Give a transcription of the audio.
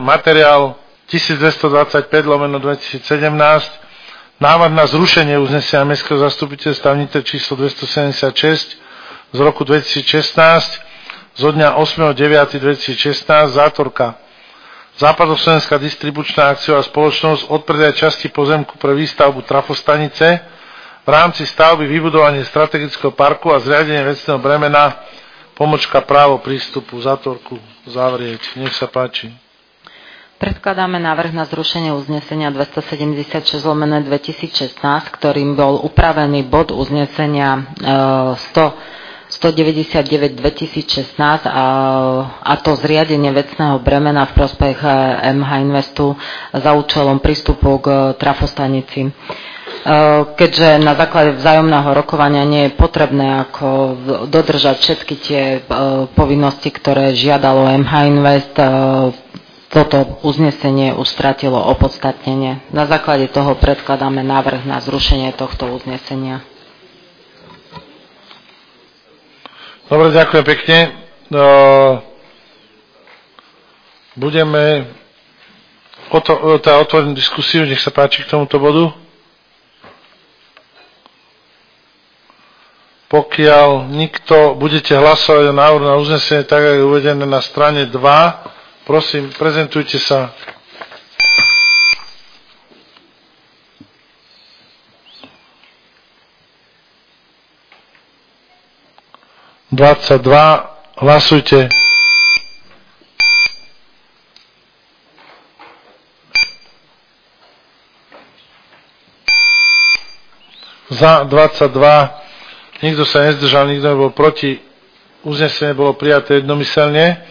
Materiál 1225/2017, návrh na zrušenie uznesenia Mestského zastupiteľstva v Nitre číslo 276 z roku 2016 zo dňa 8.9.2016, zátorka Západoslovenská distribučná akciová spoločnosť, odpredaj časti pozemku pre výstavbu trafostanice v rámci stavby vybudovanie strategického parku a zriadenie vecného bremena právo prístupu, zátorku zavrieť. Nech sa páči. Predkladáme návrh na zrušenie uznesenia 276/2016, ktorým bol upravený bod uznesenia 199/2016 a to zriadenie vecného bremena v prospech MH Investu za účelom prístupu k trafostanici. Keďže na základe vzájomného rokovania nie je potrebné ako dodržať všetky tie povinnosti, ktoré žiadalo MH Invest, toto uznesenie už stratilo opodstatnenie. Na základe toho predkladáme návrh na zrušenie tohto uznesenia. Dobre, ďakujem pekne. Budeme otvoriť diskusiu, nech sa páči k tomuto bodu. Pokiaľ nikto budete hlasovať o návrhu na uznesenie, tak je uvedené na strane 2, prosím, prezentujte sa. Hlasujte. Za 22. Nikto sa nezdržal, nikto nebol proti. Uznesenie bolo prijaté jednomyselne.